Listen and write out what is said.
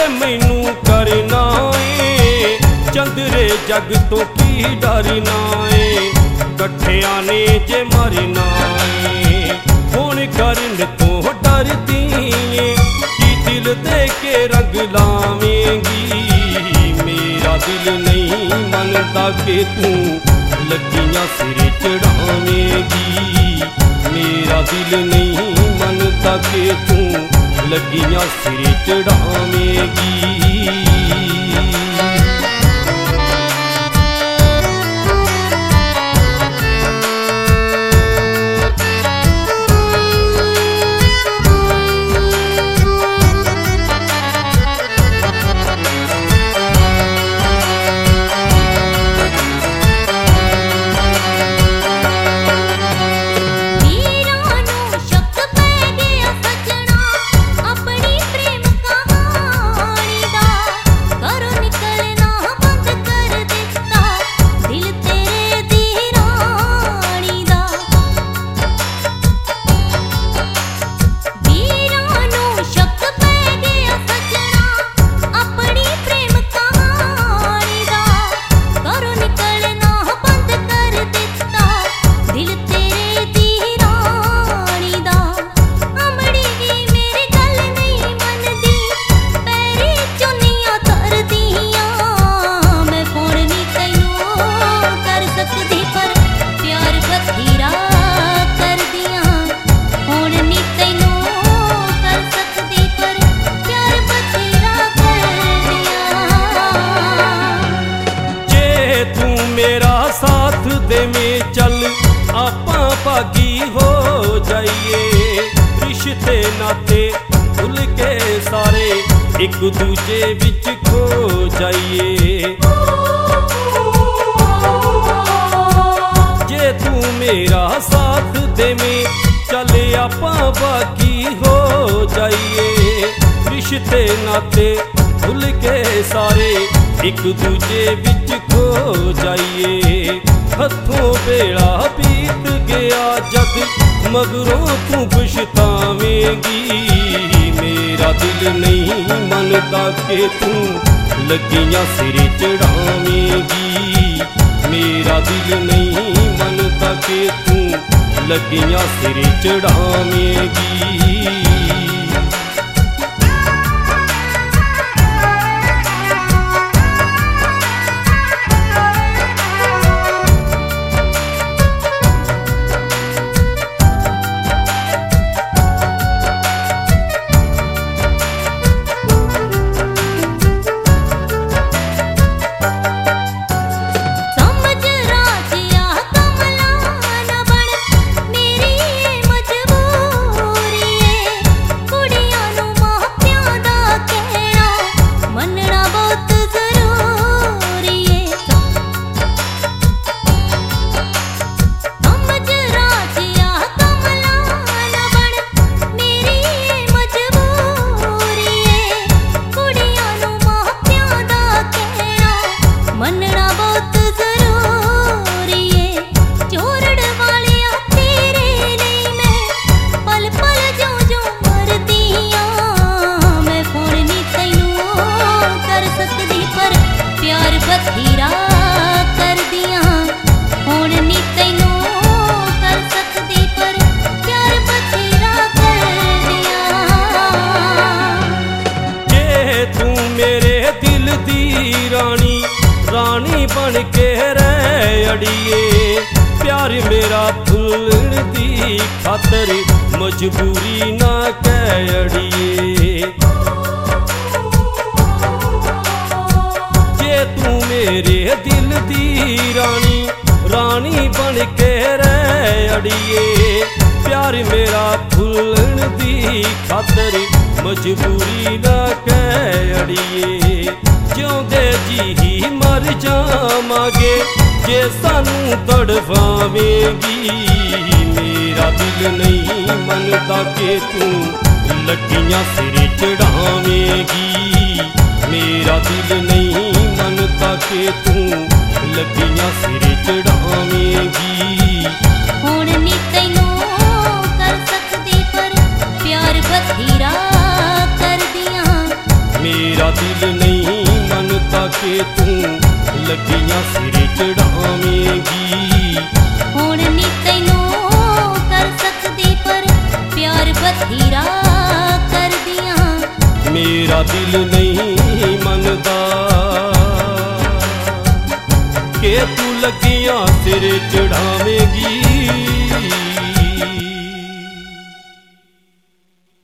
जे मैनू करना ए चंदरे जग तो की डरना ए कट्ठिया ने जे मरना ए हुण करन तो डरदी ए कि दिल दे के रंग लावेंगी मेरा दिल नहीं मनता कि तू लगियां सिर चढ़ावेंगी मेरा दिल नहीं मनता कि तू लगियां सिर चढ़ावेंगी। चल आपां भागी हो जाइए रिश्ते नाते भुल के सारे एक दूजे विच खो जाइए। जे तू मेरा साथ देवें चल आपां भागी हो जाइए रिश्ते नाते भुल के सारे एक दूजे विच खो जाइए। हथों बेड़ा बीत गया जद मगरों तू पछतावेंगी मेरा दिल नहीं मनता कि तू लगियां सिर चढ़ावेंगी मेरा दिल नहीं मनता कि तू लगियां सिर चढ़ावेंगी। रानी बन के रह अड़िए प्यार मेरा भुलण दी खातर मजबूरी ना कह अड़िए। जे तू मेरे दिल दी रानी बन के रह अड़िए प्यार मेरा भुलण दी खातर मजबूरी ना कह अड़िए। जिउंदे जी ही मर जावांगे जे सानू तड़फावेंगी मेरा दिल नहीं मनता कि तू लगियां सिर चढ़ावेंगी मेरा दिल नहीं मनता कि तू लगियां सिर चढ़ावेंगी। हुण नी तैनू कर सकदी पर प्यार बथेरा कर दियां मेरा दिल नहीं मनता कि तू लगियां सिर चढ़ावेंगी। हुण नी तैनू कर सकदी पर प्यार बथेरा कर दियां। मेरा दिल नहीं मनता कि तू लगियां सिर चढ़ावेंगी।